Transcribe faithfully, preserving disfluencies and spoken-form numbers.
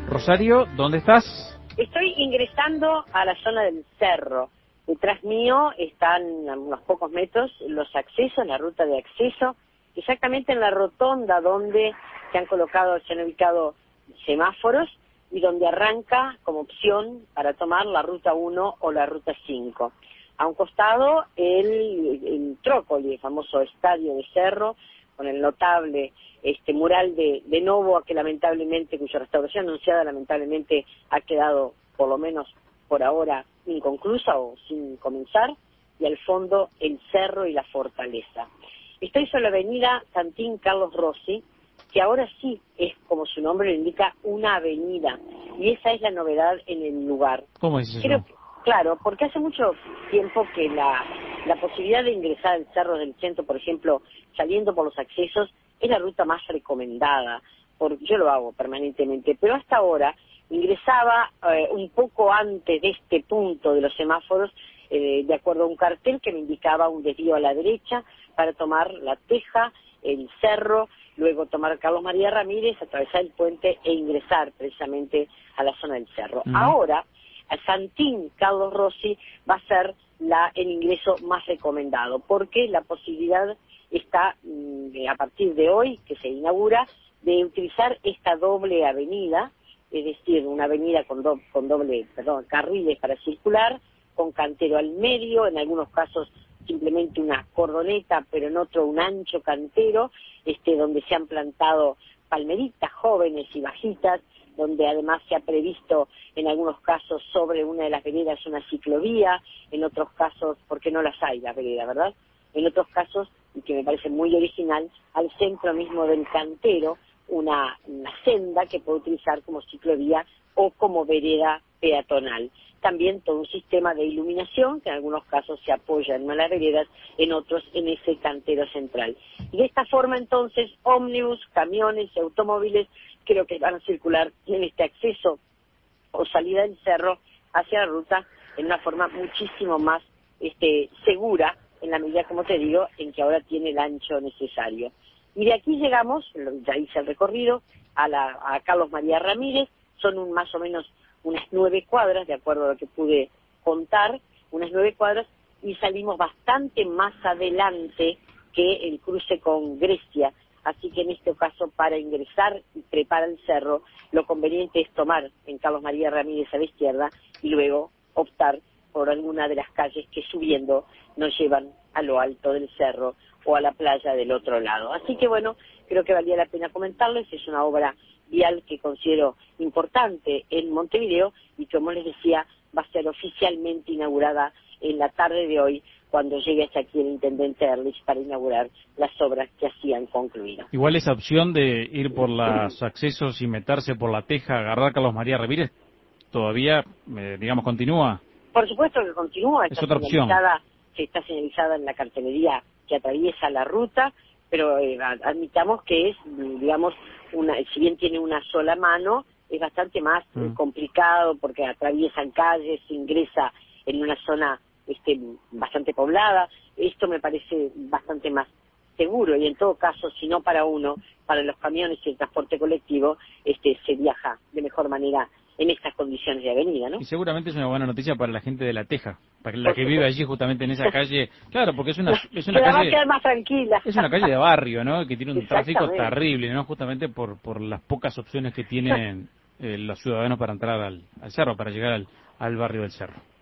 Rosario, ¿dónde estás? Estoy ingresando a la zona del cerro. Detrás mío están a unos pocos metros los accesos, la ruta de acceso, exactamente en la rotonda donde se han colocado, se han ubicado semáforos y donde arranca como opción para tomar la ruta uno o la ruta cinco. A un costado el, el Trócoli, el famoso estadio de Cerro, con el notable este mural de, de Novoa, que lamentablemente, cuya restauración anunciada lamentablemente ha quedado, por lo menos por ahora, inconclusa o sin comenzar, y al fondo el cerro y la fortaleza. Estoy sobre la avenida Santín Carlos Rossi, que ahora sí es, como su nombre lo indica, una avenida, y esa es la novedad en el lugar. ¿Cómo es eso? Creo, claro, porque hace mucho tiempo que la, la posibilidad de ingresar al cerro del centro, por ejemplo, saliendo por los accesos, es la ruta más recomendada, porque yo lo hago permanentemente, pero hasta ahora ingresaba eh, un poco antes de este punto de los semáforos, eh, de acuerdo a un cartel que me indicaba un desvío a la derecha para tomar la Teja, el cerro, luego tomar Carlos María Ramírez, atravesar el puente e ingresar precisamente a la zona del cerro. Uh-huh. Ahora, a Santín Carlos Rossi va a ser la, el ingreso más recomendado, porque la posibilidad está a partir de hoy, que se inaugura, de utilizar esta doble avenida, es decir, una avenida con, do, con doble, perdón, carriles para circular, con cantero al medio, en algunos casos simplemente una cordoneta, pero en otro un ancho cantero, este, donde se han plantado palmeritas jóvenes y bajitas, donde además se ha previsto en algunos casos sobre una de las veredas una ciclovía, en otros casos, porque no las hay las veredas, ¿verdad? En otros casos, y que me parece muy original, al centro mismo del cantero, una, una senda que puede utilizar como ciclovía o como vereda peatonal. También todo un sistema de iluminación que en algunos casos se apoya en las veredas, en otros en ese cantero central. Y de esta forma entonces ómnibus, camiones y automóviles creo que van a circular en este acceso o salida del cerro hacia la ruta en una forma muchísimo más este, segura, en la medida, como te digo, en que ahora tiene el ancho necesario. Y de aquí llegamos, ya hice el recorrido, a, la, a Carlos María Ramírez, son un, más o menos unas nueve cuadras, de acuerdo a lo que pude contar, unas nueve cuadras, y salimos bastante más adelante que el cruce con Grecia, así que en este caso, para ingresar y trepar al cerro, lo conveniente es tomar en Carlos María Ramírez a la izquierda y luego optar por alguna de las calles que subiendo nos llevan a lo alto del cerro o a la playa del otro lado. Así que bueno, creo que valía la pena comentarles, es una obra vial que considero importante en Montevideo y como les decía, va a ser oficialmente inaugurada en la tarde de hoy, cuando llegue hasta aquí el intendente Erlich para inaugurar las obras que hacían concluido. Igual esa opción de ir por los accesos y meterse por la Teja, agarrar Carlos María Ramírez, todavía, eh, digamos, continúa. Por supuesto que continúa, es está otra opción. que está señalizada en la cartelería que atraviesa la ruta, pero eh, admitamos que es, digamos, una, si bien tiene una sola mano, es bastante más mm. eh, complicado porque atraviesan calles, ingresa en una zona este, bastante poblada. Esto me parece bastante más seguro y en todo caso, si no para uno, para los camiones y el transporte colectivo, este, se viaja de mejor manera en estas condiciones de avenida, ¿no? Y seguramente es una buena noticia para la gente de La Teja, para la que vive allí justamente en esa calle. Claro, porque es una, es una calle... va a quedar más tranquila. Es una calle de barrio, ¿no? Que tiene un tráfico terrible, ¿no? Justamente por por las pocas opciones que tienen eh, los ciudadanos para entrar al, al cerro, para llegar al, al barrio del cerro.